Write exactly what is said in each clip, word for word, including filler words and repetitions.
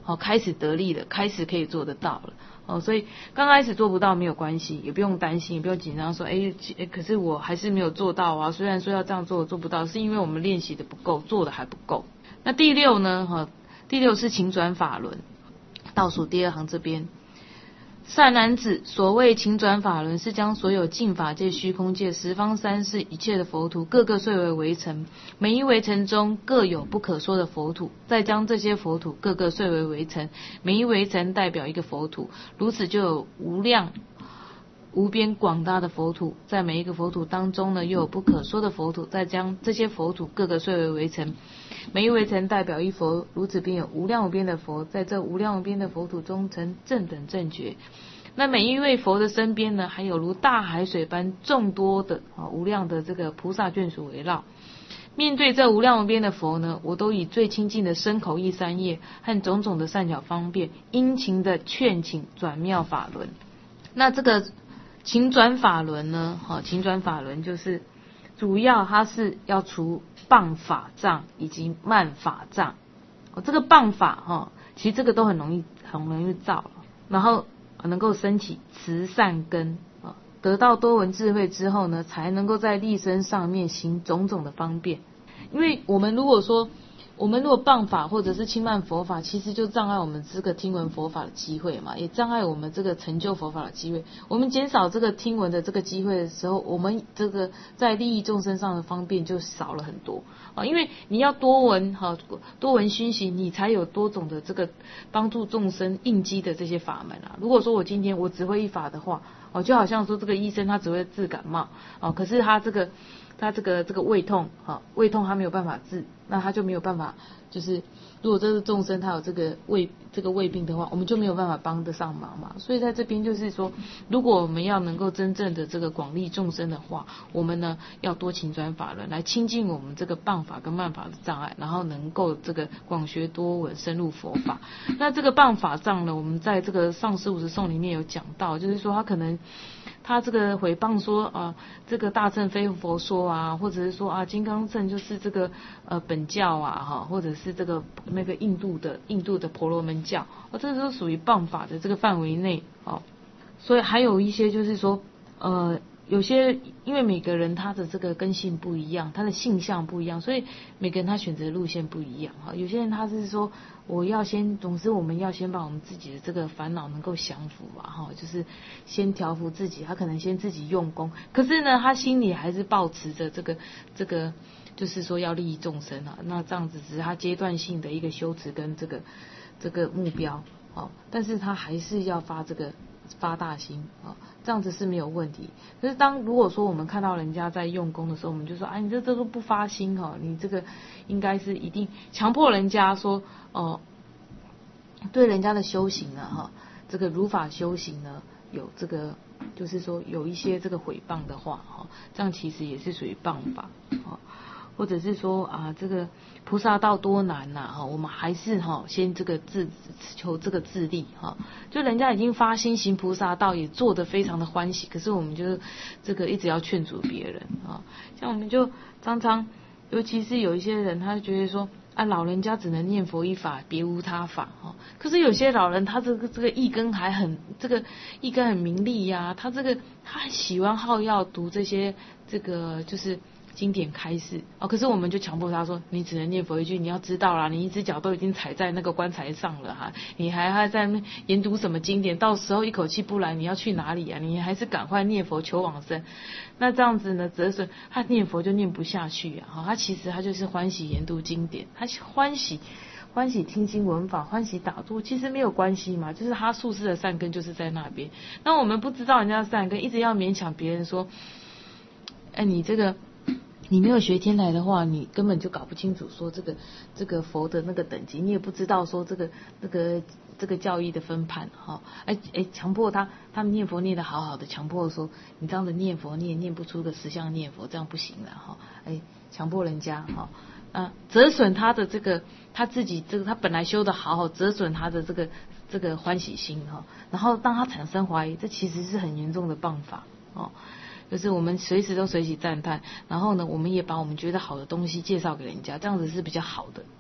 好，开始得力了，开始可以做得到了。哦，所以刚开始做不到没有关系，也不用担心，也不用紧张说，哎，可是我还是没有做到啊。虽然说要这样做，我做不到，是因为我们练习的不够，做的还不够。那第六呢？哈，第六是勤转法轮，倒数第二行这边。善男子，所谓勤转法轮，是将所有净法界、虚空界、十方三世一切的佛土，各个碎为围城，每一围城中各有不可说的佛土，再将这些佛土各个碎为围城，每一围城代表一个佛土，如此就有无量无边广大的佛土，在每一个佛土当中呢，又有不可说的佛土，再将这些佛土各个碎为围城，每一围城代表一佛，如此便有无量无边的佛，在这无量无边的佛土中成正等正觉。那每一位佛的身边呢，还有如大海水般众多的啊无量的这个菩萨眷属围绕。面对这无量无边的佛呢，我都以最亲近的身口意三业和种种的善巧方便，殷勤的劝请转妙法轮。那这个勤转法轮呢，好，勤转法轮就是主要它是要除谤法障以及慢法障。哦，这个谤法哈，其实这个都很容易很容易造，然后能够升起慈善根啊，得到多闻智慧之后呢，才能够在立身上面行种种的方便。因为我们如果说我们如果谤法或者是轻慢佛法，其实就障碍我们这个听闻佛法的机会嘛，也障碍我们这个成就佛法的机会。我们减少这个听闻的这个机会的时候，我们这个在利益众生上的方便就少了很多啊。因为你要多闻哈，多闻熏习，你才有多种的这个帮助众生应机的这些法门啊。如果说我今天我只会一法的话，哦，就好像说这个医生他只会治感冒，哦，可是他这个他这个这个胃痛，哈，胃痛他没有办法治，那他就没有办法，就是如果这个众生他有这个胃这个胃病的话，我们就没有办法帮得上忙嘛。所以在这边就是说，如果我们要能够真正的这个广利众生的话，我们呢要多勤转法轮来清净我们这个谤法跟慢法的障碍，然后能够这个广学多闻，深入佛法。那这个谤法障呢，我们在这个上师五十颂里面有讲到，就是说他可能他这个诽谤说啊、呃，这个大乘非佛说啊，或者是说啊，金刚乘就是这个呃本教啊哈，或者是这个那个印度的印度的婆罗门教，哦，这都属于谤法的这个范围内哦。所以还有一些就是说呃。有些因为每个人他的这个根性不一样，他的性向不一样，所以每个人他选择的路线不一样哈。有些人他是说我要先，总之我们要先把我们自己的这个烦恼能够降服嘛哈，就是先调服自己，他可能先自己用功，可是呢他心里还是抱持着这个这个就是说要利益众生啊，那这样子只是他阶段性的一个修持跟这个这个目标哦，但是他还是要发这个发大心啊，这样子是没有问题。可是当如果说我们看到人家在用功的时候，我们就说，哎，你这这个不发心哈，你这个应该是一定强迫人家说，哦、呃，对人家的修行呢，哈，这个如法修行呢，有这个就是说有一些这个毁谤的话，哈，这样其实也是属于谤法啊。或者是说啊，这个菩萨道多难呐、啊、哈，我们还是哈先这个自求这个自利哈，就人家已经发心行菩萨道，也做得非常的欢喜，可是我们就这个一直要劝阻别人啊，像我们就常常，尤其是有一些人，他就觉得说啊，老人家只能念佛一法，别无他法哈，可是有些老人他这个这个意根还很这个意根很明利呀、啊，他这个他很喜欢好要读这些这个就是经典开示哦，可是我们就强迫他说，你只能念佛一句，你要知道啦，你一只脚都已经踩在那个棺材上了哈，你还还在那研读什么经典？到时候一口气不来，你要去哪里啊？你还是赶快念佛求往生。那这样子呢，折损他念佛就念不下去啊！哈，他其实他就是欢喜研读经典，他欢喜欢喜听经闻法，欢喜打坐，其实没有关系嘛，就是他宿世的善根就是在那边。那我们不知道人家的善根，一直要勉强别人说，哎，你这个。你没有学天台的话，你根本就搞不清楚说这个这个佛的那个等级，你也不知道说这个这个这个教义的分判哈，哎哎，强迫他他们念佛念得好好的，强迫说你这样的念佛你也念不出个实相念佛，这样不行了哈，哎，强迫人家哈，啊，折损他的这个他自己这个他本来修得好好，折损他的这个这个欢喜心哈，然后当他产生怀疑，这其实是很严重的谤法哦。就是我们随时都随喜赞叹，然后呢，我们也把我们觉得好的东西介绍给人家，这样子是比较好的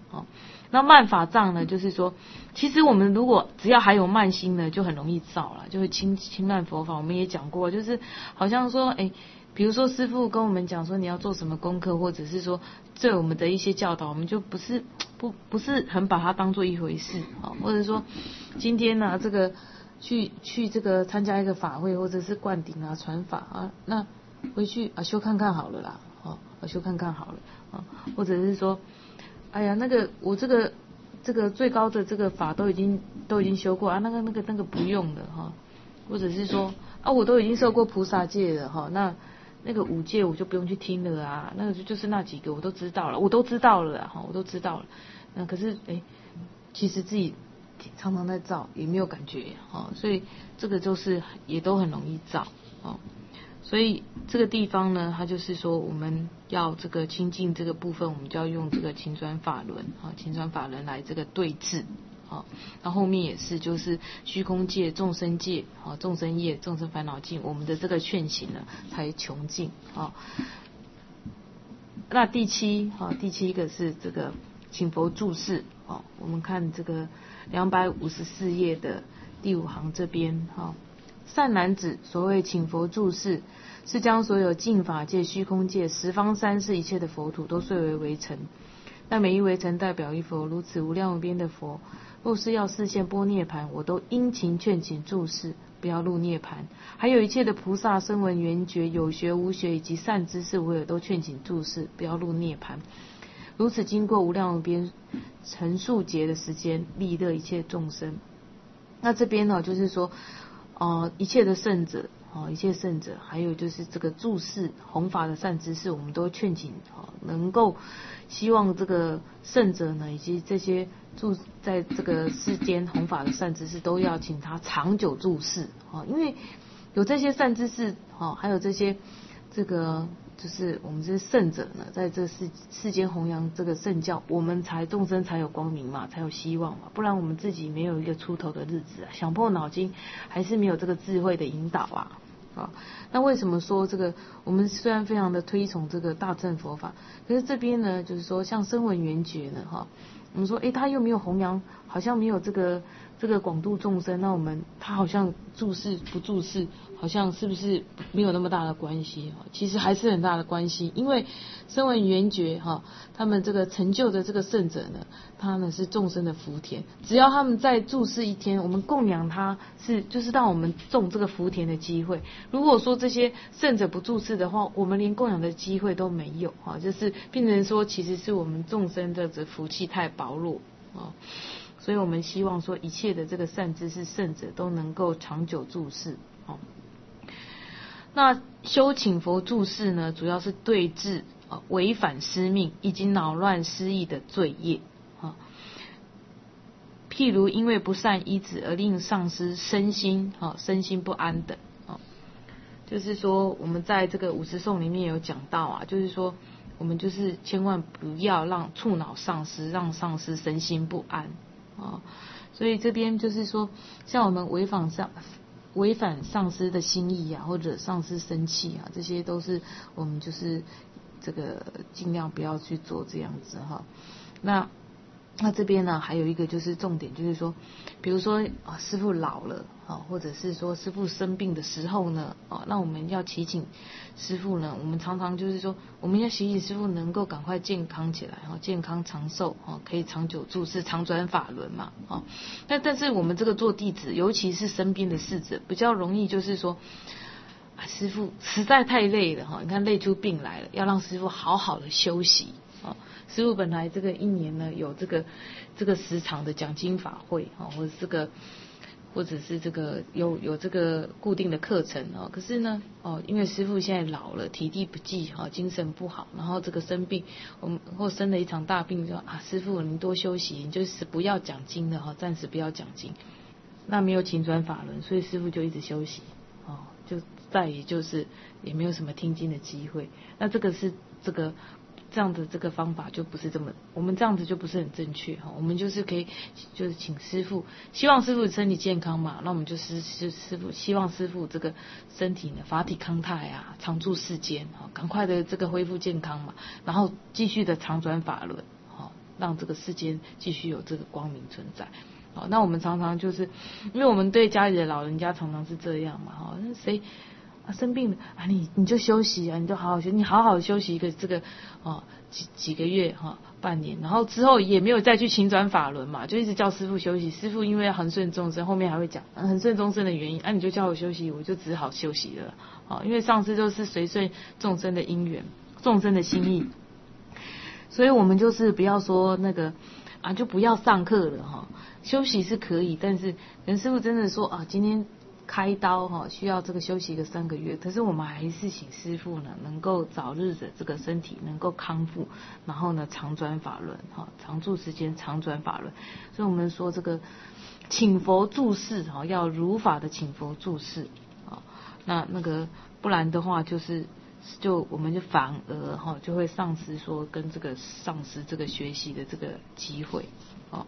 哦。那慢法藏呢，就是说，其实我们如果只要还有慢心呢，就很容易造了，就会轻轻慢佛法。我们也讲过，就是好像说，哎，比如说师父跟我们讲说你要做什么功课，或者是说对我们的一些教导，我们就不是不不是很把它当做一回事啊，或者说今天呢、啊，这个去去这个参加一个法会，或者是灌顶啊、传法啊，那回去啊修看看好了啦，哦，啊修看看好了啊，或者是说。哎呀，那个我这个这个最高的这个法都已经都已经修过啊，那个那个那个不用了哈，或者是说啊，我都已经受过菩萨戒了哈，那那个五戒我就不用去听了啊，那个就就是那几个我都知道了，我都知道了哈，我都知道了。那可是哎，其实自己常常在造，也没有感觉哈，所以这个就是也都很容易造哦。所以这个地方呢，它就是说我们要这个清净这个部分，我们就要用这个勤转法轮啊，勤转法轮来这个对治啊。那后面也是就是虚空界、众生界啊、众生业、众生烦恼尽，我们的这个劝行呢才穷尽啊。那第七啊，第七个是这个请佛注释啊，我们看这个两百五十四页的第五行这边哈。善男子，所谓请佛注释，是将所有净法界、虚空界、十方三世一切的佛土都碎为微尘。那每一微尘代表一佛，如此无量无边的佛，若是要示现般涅盘，我都殷勤劝请注释，不要入涅盘。还有一切的菩萨、声闻、缘觉、有学无学以及善知识，我也都劝请注释，不要入涅盘。如此经过无量无边成数劫的时间，利乐一切众生。那这边呢，就是说。呃，一切的圣者，哦，一切圣者，还有就是这个注释弘法的善知识，我们都劝请，哦，能够希望这个圣者呢，以及这些住在这个世间弘法的善知识，都要请他长久注释，哦，因为有这些善知识，哦，还有这些这个。就是我们这些圣者呢，在这世世间弘扬这个圣教，我们才众生才有光明嘛，才有希望嘛，不然我们自己没有一个出头的日子啊，想破脑筋还是没有这个智慧的引导啊。啊，那为什么说这个？我们虽然非常的推崇这个大乘佛法，可是这边呢，就是说像声闻缘觉呢，哈，我们说，诶，他又没有弘扬，好像没有这个这个广度众生，那我们他好像注释不注释，好像是不是没有那么大的关系？其实还是很大的关系，因为声闻缘觉哈，他们这个成就的这个圣者呢，他呢是众生的福田，只要他们在注释一天，我们供养他是就是让我们种这个福田的机会。如果说这些圣者不注释的话，我们连供养的机会都没有哈，就是变成说其实是我们众生的这福气太薄弱啊。所以我们希望说一切的这个善知识圣者都能够长久注释啊。那修请佛注释呢，主要是对治啊违反师命以及恼乱失意的罪业啊。譬如因为不善依止而令上师身心啊身心不安等啊，就是说我们在这个五十颂里面有讲到啊，就是说我们就是千万不要让触恼上师，让上师身心不安啊。所以这边就是说，像我们违反上违反上师的心意啊，或者上师生气啊，这些都是我们就是这个尽量不要去做这样子哈。那那这边呢，还有一个就是重点，就是说，比如说啊，师父老了啊，或者是说师父生病的时候呢，啊，那我们要祈请师父呢，我们常常就是说，我们要祈请师父能够赶快健康起来，哈，健康长寿，啊，可以长久住世，长转法轮嘛，啊，但但是我们这个做弟子，尤其是身边的侍者，比较容易就是说。啊，师父实在太累了哈，你看累出病来了，要让师父好好的休息啊。师父本来这个一年呢有这个这个时长的讲经法会啊，或者这个或者是这个有有这个固定的课程啊，可是呢哦，因为师父现在老了，体力不济哈，精神不好，然后这个生病，我们或生了一场大病，就啊师父您多休息，你就是不要讲经了哈，暂时不要讲经。那没有勤转法轮，所以师父就一直休息哦，就再也就是也没有什么听经的机会。那这个是这个这样的这个方法就不是这么，我们这样子就不是很正确哈。我们就是可以就是请师父，希望师父身体健康嘛，那我们就是师师父希望师父这个身体呢法体康泰啊，常住世间啊，赶快的这个恢复健康嘛，然后继续的常转法轮。 让这个世间继续有这个光明存在。好，那我们常常就是，因为我们对家里的老人家常常是这样嘛，哈，那谁啊生病了啊，你你就休息啊，你就好好休，你好好休息一个这个哦几几个月哈、哦、半年，然后之后也没有再去勤转法轮嘛，就一直叫师父休息，师父因为恒顺众生，后面还会讲恒顺众生的原因，啊你就叫我休息，我就只好休息了，啊，因为上师就是随顺众生的因缘，众生的心意，所以我们就是不要说那个啊就不要上课了哈。休息是可以，但是人师父真的说啊，今天开刀哈，需要这个休息个三个月，可是我们还是请师父呢，能够早日的这个身体能够康复，然后呢常转法轮哈，常住时间常转法轮，所以我们说这个请佛住世哈，要如法的请佛住世啊，那那个不然的话就是就我们就反而哈就会丧失说跟这个丧失这个学习的这个机会啊。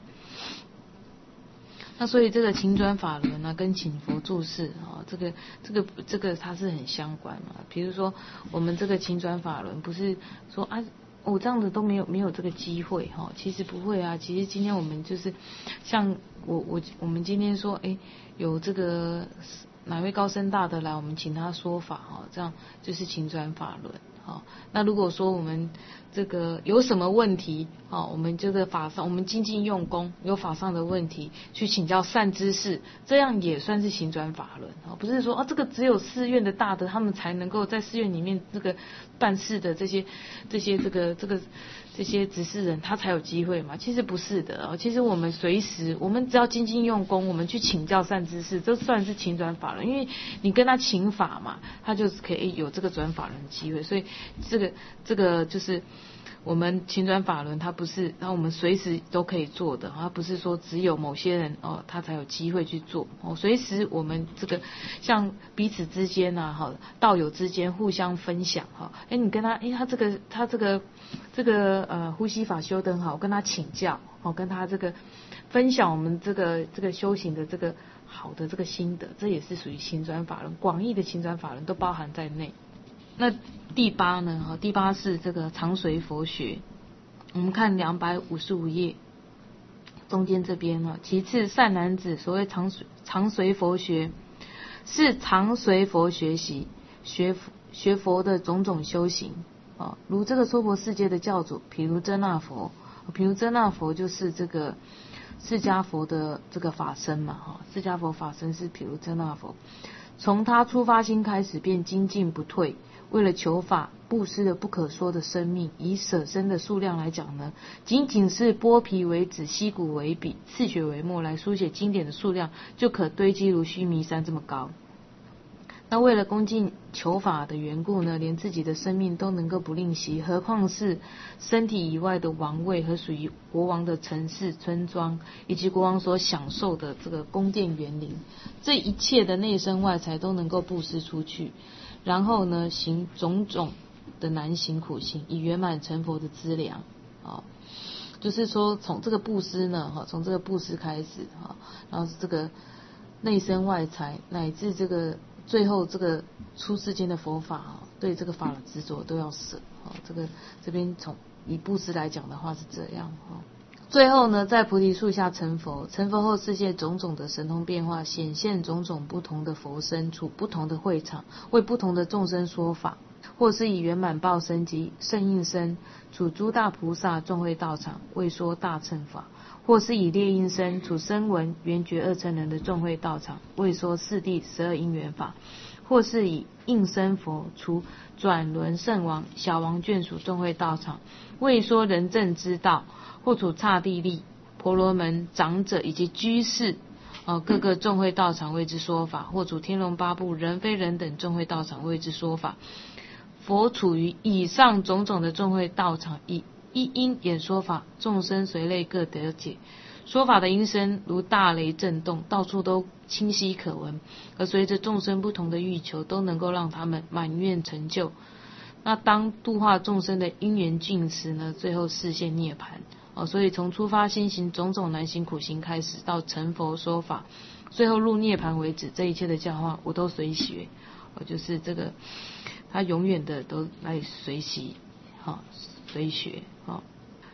那所以这个勤转法轮呢，跟请佛住世啊，这个这个这个它是很相关嘛。比如说我们这个勤转法轮，不是说啊我、哦、这样子都没有没有这个机会哈，其实不会啊。其实今天我们就是像我我我们今天说，哎，有这个哪位高僧大德来，我们请他说法哈，这样就是勤转法轮。好，那如果说我们这个有什么问题，好，我们这个法上，我们精进用功，有法上的问题，去请教善知识，这样也算是行转法轮，不是说啊，这个只有寺院的大德他们才能够在寺院里面这个办事的这些这些这个这个这些执事人，他才有机会嘛？其实不是的哦，其实我们随时，我们只要精进用功，我们去请教善知识，这算是勤转法轮，因为你跟他请法嘛，他就可以有这个转法轮的机会，所以这个这个就是我们勤转法轮，它不是，然后我们随时都可以做的，它不是说只有某些人哦，他才有机会去做哦，随时我们这个像彼此之间啊，哈，道友之间互相分享哈，哎，你跟他，哎，他这个他这个这个呃呼吸法修得很好，我跟他请教，哦，跟他这个分享我们这个这个修行的这个好的这个心得，这也是属于勤转法轮，广义的勤转法轮都包含在内。那第八呢？哈，第八是这个常随佛学。我们看两百五十五页中间这边哈，其次善男子，所谓常随常随佛学，是常随佛学习，学学佛的种种修行啊，如这个娑婆世界的教主，譬如遮那佛，譬如遮那佛就是这个释迦佛的这个法身嘛，哈，释迦佛法身是譬如遮那佛，从他出发心开始便精进不退。为了求法，布施了不可说的生命，以舍身的数量来讲呢，仅仅是剥皮为纸，吸骨为笔，刺血为墨来书写经典的数量，就可堆积如须弥山这么高。那为了恭敬求法的缘故呢，连自己的生命都能够不吝惜，何况是身体以外的王位和属于国王的城市、村庄，以及国王所享受的这个宫殿园林，这一切的内身外财都能够布施出去。然后呢，行种种的难行苦行，以圆满成佛的资粮啊。就是说，从这个布施呢，哈，从这个布施开始哈，然后这个内身外财，乃至这个最后这个出世间的佛法哈，对这个法的执着都要舍啊。这个这边从以布施来讲的话是这样哈。最后呢，在菩提树下成佛，成佛后世界种种的神通变化，显现种种不同的佛身，处不同的会场，为不同的众生说法，或是以圆满报身及圣应身，处诸大菩萨众会道场，为说大乘法；或是以列因身，处声闻缘觉二乘人的众会道场，为说四谛十二因缘法；或是以应身佛，处转轮圣王、小王眷属众会道场，为说人正之道；或处刹帝利、婆罗门长者以及居士，呃，各个众会道场为之说法；或处天龙八部、人非人等众会道场为之说法。佛处于以上种种的众会道场，以一因演说法，众生随类各得解。说法的音声如大雷震动，到处都清晰可闻，而随着众生不同的欲求，都能够让他们满愿成就。那当度化众生的因缘尽时呢，最后示现涅槃。哦，所以从出发心行种种难行苦行开始，到成佛说法，最后入涅槃为止，这一切的教化我都随学。哦，就是这个，他永远的都来随习，哈、哦，随学，哈、哦。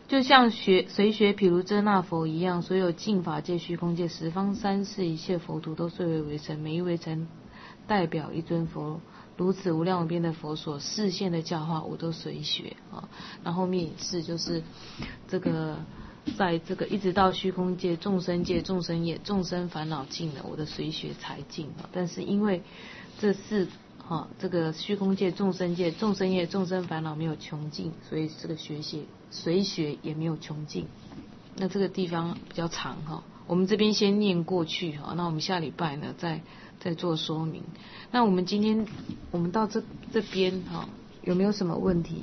就像学随学譬如遮那佛一样，所有净法界、虚空界、十方三世一切佛土都遂为围城，每一围城代表一尊佛，如此无量无边的佛所示现的教化，我都随学啊。然后后面也是就是这个。在这个一直到虚空界、众生界、众生业、众生烦恼尽了，我的随学才尽啊。但是因为这四哈、啊、这个虚空界、众生界、众生业、众生烦恼没有穷尽，所以这个学习随学也没有穷尽。那这个地方比较长哈、啊，我们这边先念过去哈、啊，那我们下礼拜呢再再做说明。那我们今天我们到这这边哈、啊，有没有什么问题？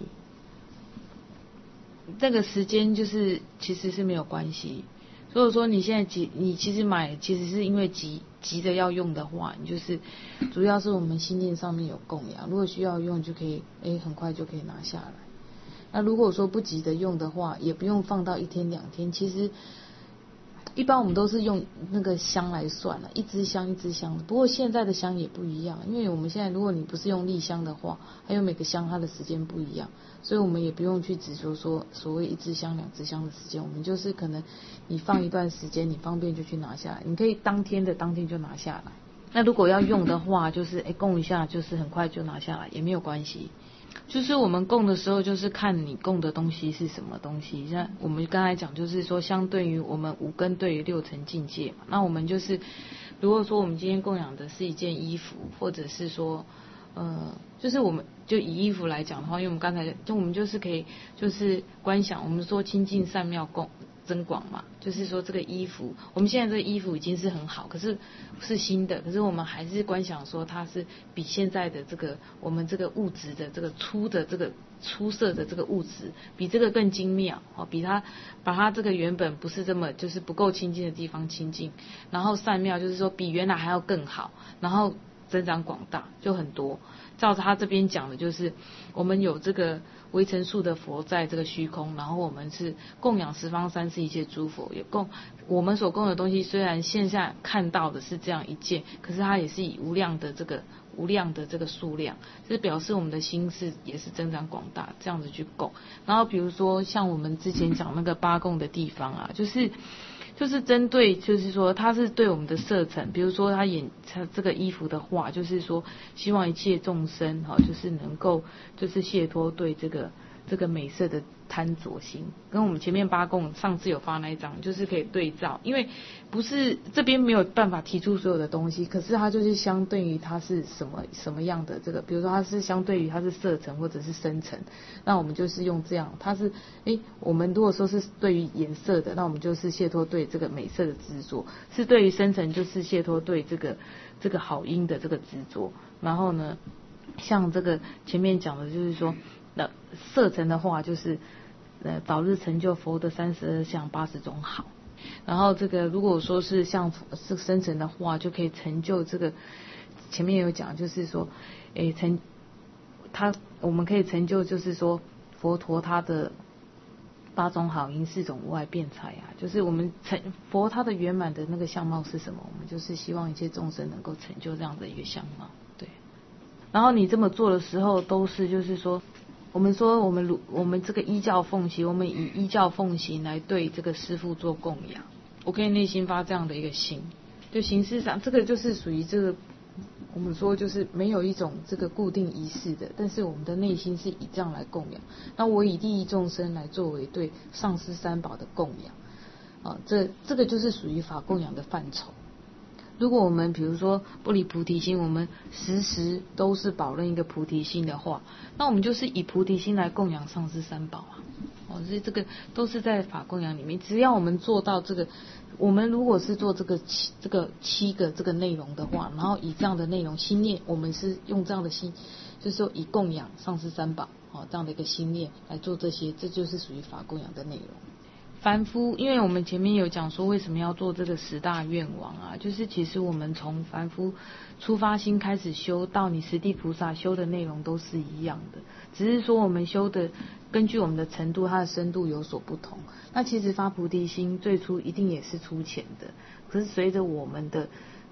这个时间就是其实是没有关系，所以说你现在急，你其实买其实是因为急急着要用的话，你就是主要是我们心念上面有供养，如果需要用就可以，哎，很快就可以拿下来。那如果说不急着用的话，也不用放到一天两天，其实一般我们都是用那个香来算了，一支香一支香的。不过现在的香也不一样，因为我们现在如果你不是用立香的话，还有每个香它的时间不一样，所以我们也不用去执着说所谓一支香两支香的时间，我们就是可能你放一段时间，你方便就去拿下来，你可以当天的当天就拿下来。那如果要用的话，就是哎供一下，就是很快就拿下来也没有关系。就是我们供的时候，就是看你供的东西是什么东西。像我们刚才讲，就是说相对于我们五根对于六层境界嘛，那我们就是如果说我们今天供养的是一件衣服，或者是说呃，就是我们就以衣服来讲的话，因为我们刚才就我们就是可以就是观想，我们说清净善妙供增广嘛，就是说这个衣服，我们现在这个衣服已经是很好，可是是新的，可是我们还是观想说它是比现在的这个我们这个物质的这个粗的这个出色的这个物质，比这个更精妙哦，比它把它这个原本不是这么就是不够清净的地方清净，然后善妙就是说比原来还要更好，然后增长广大就很多。照着他这边讲的，就是我们有这个微尘数的佛在这个虚空，然后我们是供养十方三世一切诸佛，也供我们所供的东西，虽然现在看到的是这样一件，可是它也是以无量的这个无量的这个数量，这表示我们的心是也是增长广大，这样子去供。然后比如说像我们之前讲那个八供的地方啊，就是就是针对，就是说他是对我们的色尘，比如说他演他这个衣服的话，就是说希望一切众生哈，就是能够就是解脱对这个这个美色的贪着心，跟我们前面八供上次有发那一张，就是可以对照，因为不是这边没有办法提出所有的东西，可是它就是相对于它是什么什么样的这个，比如说它是相对于它是色尘或者是深层，那我们就是用这样，它是诶我们如果说是对于颜色的，那我们就是解脱对这个美色的执着，是对于深层就是解脱对这个这个好因的这个执着，然后呢像这个前面讲的就是说那色尘的话就是呃早日成就佛的三十二相八十种好，然后这个如果说是像是深层的话，就可以成就这个前面有讲，就是说诶成他我们可以成就就是说佛陀他的八种好因四种无碍辩才啊，就是我们成佛他的圆满的那个相貌是什么，我们就是希望一切众生能够成就这样的一个相貌。对，然后你这么做的时候都是就是说我们说我们我们这个依教奉行，我们以依教奉行来对这个师父做供养，我可以内心发这样的一个心，就形式上这个就是属于这个我们说就是没有一种这个固定仪式的，但是我们的内心是以这样来供养，那我以利益众生来作为对上师三宝的供养啊，这这个就是属于法供养的范畴。如果我们比如说不离菩提心，我们时时都是保任一个菩提心的话，那我们就是以菩提心来供养上师三宝啊。哦，所以这个都是在法供养里面，只要我们做到这个，我们如果是做这个七这个七个这个内容的话，然后以这样的内容心念，我们是用这样的心，就是说以供养上师三宝哦这样的一个心念来做这些，这就是属于法供养的内容。凡夫，因为我们前面有讲说为什么要做这个十大愿王啊，就是其实我们从凡夫出发心开始修，到你十地菩萨修的内容都是一样的，只是说我们修的根据我们的程度，它的深度有所不同。那其实发菩提心最初一定也是粗浅的，可是随着我们的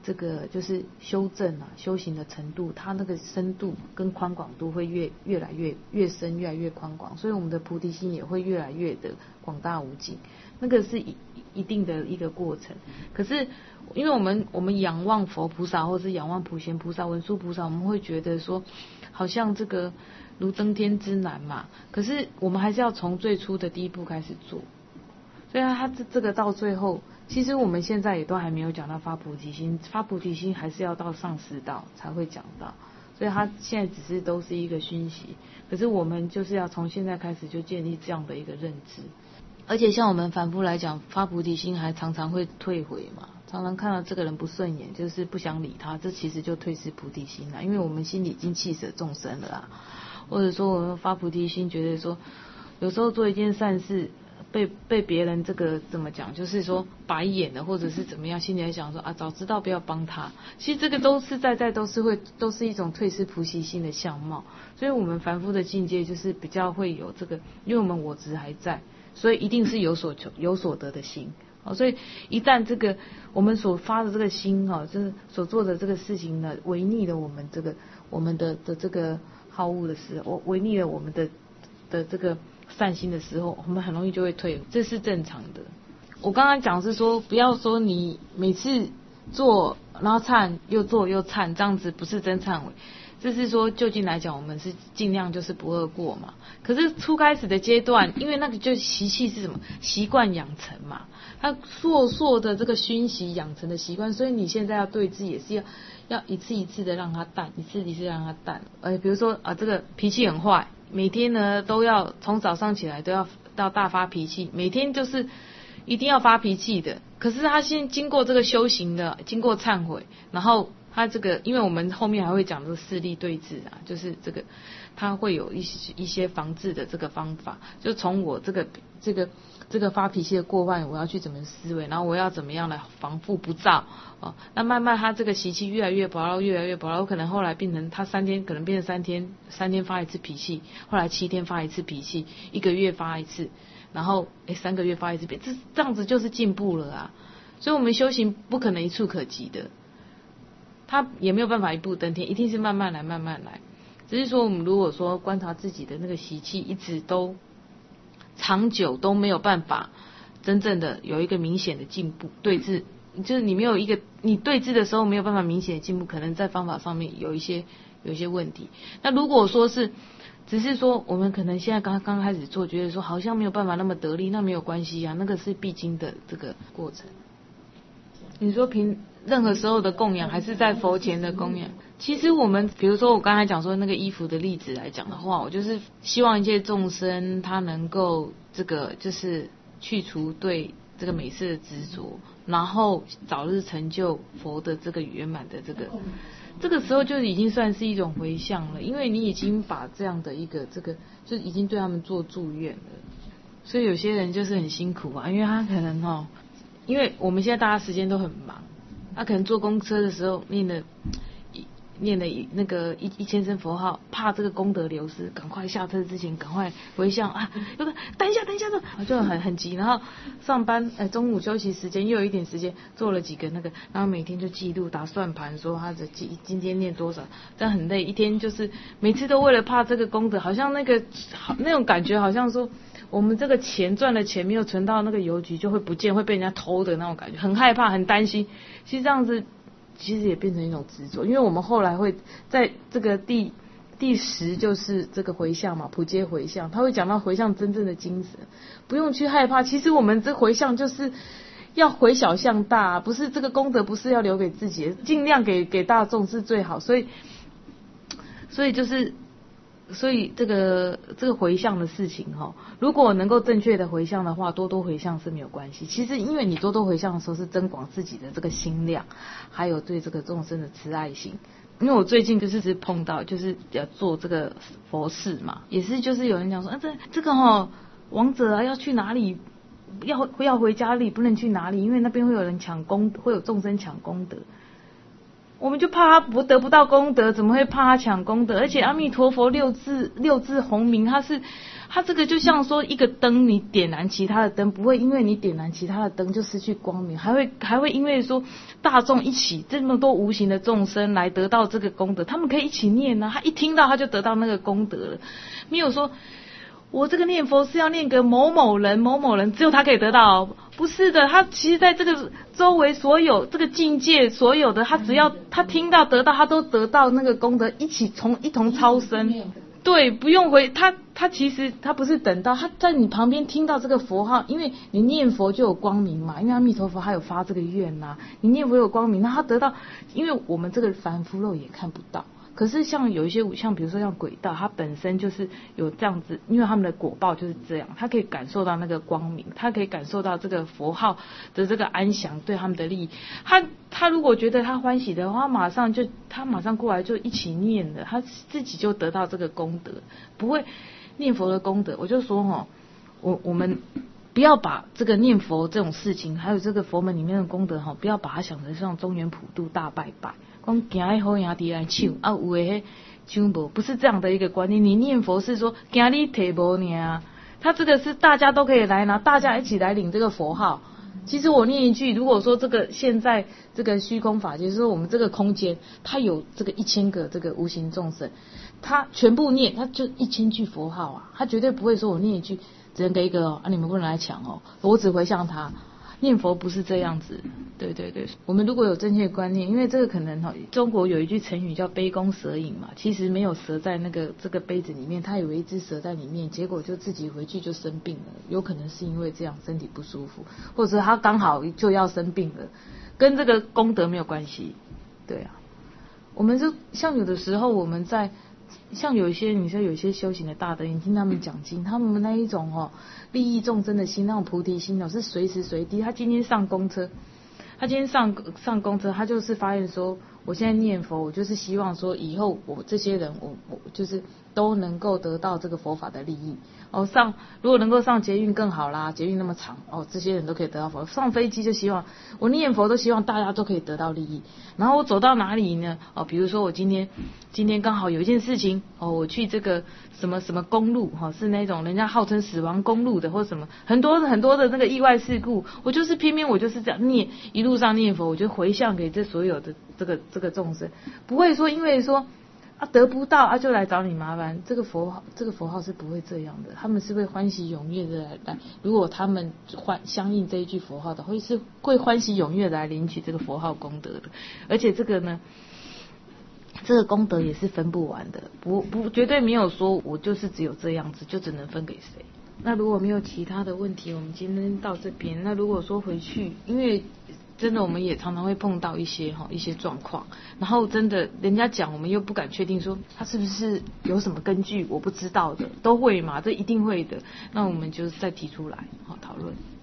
这个就是修正啊，修行的程度，它那个深度跟宽广度会越越来越越深，越来越宽广，所以我们的菩提心也会越来越的广大无尽，那个是一一定的一个过程。可是因为我们我们仰望佛菩萨，或是仰望普贤菩萨、文殊菩萨，我们会觉得说，好像这个如登天之难嘛。可是我们还是要从最初的第一步开始做，所以他这这个到最后。其实我们现在也都还没有讲到发菩提心，发菩提心还是要到上师道才会讲到，所以它现在只是都是一个熏习，可是我们就是要从现在开始就建立这样的一个认知。而且像我们凡夫来讲，发菩提心还常常会退回嘛，常常看到这个人不顺眼，就是不想理他，这其实就退失菩提心了，因为我们心里已经弃舍众生了啦，或者说我们发菩提心，觉得说有时候做一件善事。被被别人这个怎么讲，就是说白眼的，或者是怎么样，心里在想说啊，早知道不要帮他。其实这个都是在在都是会都是一种退失菩提心的相貌。所以我们凡夫的境界就是比较会有这个，因为我们我执还在，所以一定是有所求有所得的心。好，所以一旦这个我们所发的这个心哈，就是所做的这个事情呢，违逆了我们这个我们的的这个好恶的时候，违逆了我们的的这个。善心的时候，我们很容易就会退，这是正常的。我刚刚讲是说，不要说你每次做然后忏又做又忏，这样子不是真忏悔。这是说就近来讲，我们是尽量就是不恶过嘛。可是初开始的阶段，因为那个就习气是什么？习惯养成嘛，他硕硕的这个熏习养成的习惯，所以你现在要对治也是要要一次一次的让它淡，一次一次让它淡。呃，比如说啊，这个脾气很坏。每天呢都要从早上起来都要到大发脾气，每天就是一定要发脾气的。可是他现经过这个修行的，经过忏悔，然后他这个，因为我们后面还会讲这个势力对治啊，就是这个他会有一些一些防治的这个方法，就从我这个这个这个发脾气的过患，我要去怎么思维，然后我要怎么样来防复不躁哦。那慢慢他这个习气越来越薄弱，越来越薄弱，可能后来变成他三天可能变成三天三天发一次脾气，后来七天发一次脾气，一个月发一次，然后诶三个月发一次脾气，这这样子就是进步了啊。所以我们修行不可能一触可及的，他也没有办法一步登天，一定是慢慢来慢慢来。只是说我们如果说观察自己的那个习气一直都长久都没有办法真正的有一个明显的进步，对治就是你没有一个你对治的时候没有办法明显的进步，可能在方法上面有一些有一些问题。那如果说是只是说我们可能现在刚刚开始做，觉得说好像没有办法那么得力，那没有关系啊，那个是必经的这个过程。你说凭任何时候的供养，还是在佛前的供养，其实我们比如说我刚才讲说那个衣服的例子来讲的话，我就是希望一切众生他能够这个就是去除对这个美色的执着，然后早日成就佛的这个圆满的这个这个时候就已经算是一种回向了，因为你已经把这样的一个这个就已经对他们做祝愿了。所以有些人就是很辛苦啊，因为他可能哦，因为我们现在大家时间都很忙，他可能坐公车的时候念了念了那个一一千声佛号，怕这个功德流失，赶快下车之前赶快回向啊，有个等一下等一下的，就很很急。然后上班呃中午休息时间又有一点时间，做了几个那个，然后每天就记录打算盘，说他的今今天念多少，这样很累，一天就是每次都为了怕这个功德，好像那个好那种感觉，好像说我们这个钱赚的钱没有存到那个邮局就会不见，会被人家偷的那种感觉，很害怕很担心。其实这样子其实也变成一种执着，因为我们后来会在这个第第十就是这个回向嘛，普皆回向，他会讲到回向真正的精神，不用去害怕。其实我们这回向就是要回小向大，不是这个功德不是要留给自己，尽量给给大众是最好。所以所以就是所以这个这个回向的事情哈，如果能够正确的回向的话，多多回向是没有关系。其实因为你多多回向的时候，是增广自己的这个心量，还有对这个众生的慈爱心。因为我最近就是只碰到，就是要做这个佛事嘛，也是就是有人讲说，啊这这个哈亡者啊要去哪里，要要回家里不能去哪里，因为那边会有人抢功，会有众生抢功德。 我们就怕他不得不到功德，怎么会怕他抢功德？而且阿弥陀佛六字六字洪名，它是它这个就像说一个灯，你点燃其他的灯，不会因为你点燃其他的灯就失去光明，还会还会因为说大众一起这么多无形的众生来得到这个功德，他们可以一起念啊，他一听到他就得到那个功德了，没有说我这个念佛是要念个某某人某某人，只有他可以得到，不是的，他其实在这个周围所有这个境界所有的，他只要他听到得到，他都得到那个功德，一起从一同超生。对，不用回他，他其实他不是等到他在你旁边听到这个佛号，因为你念佛就有光明嘛，因为阿弥陀佛他有发这个愿呐、啊，你念佛有光明，那他得到，因为我们这个凡夫肉也看不到。可是像有一些像比如说像鬼道，它本身就是有这样子，因为他们的果报就是这样，他可以感受到那个光明，他可以感受到这个佛号的这个安详对他们的利益。他他如果觉得他欢喜的话，他马上就他马上过来就一起念了，他自己就得到这个功德，不会念佛的功德。我就说哈，我我们不要把这个念佛这种事情，还有这个佛门里面的功德哈，不要把它想成像中元普渡大拜拜。讲行喺好兄弟来唱，啊有诶迄唱无，不是这样的一个观念。你念佛是说今日提无尔，他这个是大家都可以来拿，大家一起来领这个佛号。其实我念一句，如果说这个现在这个虚空法界，就是说我们这个空间，它有这个一千个这个无形众生，他全部念，他就一千句佛号啊，他绝对不会说我念一句只能给一个哦，啊你们不能来抢哦，我只回向他。念佛不是这样子，对对对，我们如果有正确观念，因为这个可能哈，中国有一句成语叫杯弓蛇影嘛，其实没有蛇在那个这个杯子里面，他以为一只蛇在里面，结果就自己回去就生病了，有可能是因为这样身体不舒服，或者他刚好就要生病了，跟这个功德没有关系，对啊，我们就像有的时候我们在。像有一些你说有一些修行的大德，你听他们讲经，他们那一种哦利益众生的心，那种菩提心哦，是随时随地。他今天上公车，他今天上上公车，他就是发现说，我现在念佛，我就是希望说以后我这些人，我我就是都能够得到这个佛法的利益。哦，上如果能够上捷运更好啦，捷运那么长，哦，这些人都可以得到佛。上飞机就希望我念佛都希望大家都可以得到利益。然后我走到哪里呢？哦，比如说我今天今天刚好有一件事情，哦，我去这个什么什么公路，哈、哦，是那种人家号称死亡公路的，或什么很多很多的那个意外事故，我就是偏偏我就是这样念，一路上念佛，我就回向给这所有的这个这个众生，不会说因为说。啊，得不到啊，就来找你麻烦。这个佛号，这个佛号是不会这样的，他们是会欢喜踊跃的来来。如果他们欢相应这一句佛号的，会是会欢喜踊跃的来领取这个佛号功德的。而且这个呢，这个功德也是分不完的，不不绝对没有说我就是只有这样子，就只能分给谁。那如果没有其他的问题，我们今天到这边。那如果说回去，因为。真的，我们也常常会碰到一些哈一些状况，然后真的人家讲，我们又不敢确定说他是不是有什么根据，我不知道的，都会嘛，这一定会的。那我们就再提出来好讨论。